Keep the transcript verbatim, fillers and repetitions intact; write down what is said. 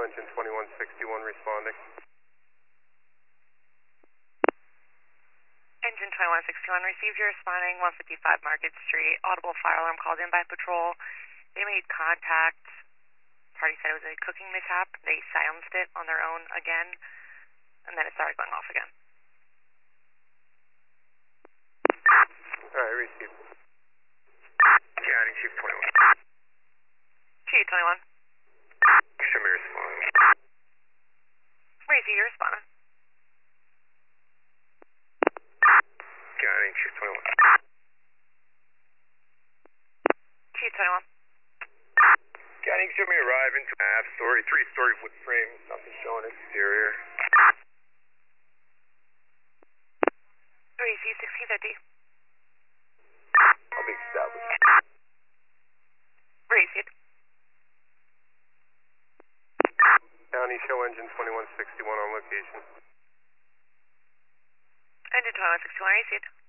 engine twenty-one sixty-one responding. Engine twenty-one sixty-one, received your responding one fifty-five Market Street. Audible fire alarm called in by patrol. They made contact. Party said it was a cooking mishap. They silenced it on their own again, and then it started going off again. Alright, received. Counting Chief twenty-one. Chief twenty-one. Show me responding. Receive your responding. Counting Chief twenty-one. Chief twenty-one. Counting, show me arriving to half story, three story wood frame, nothing showing exterior. Receive sixteen fifty. I'll be established. Received. County, show engine twenty-one sixty-one on location. Engine twenty-one sixty-one, received.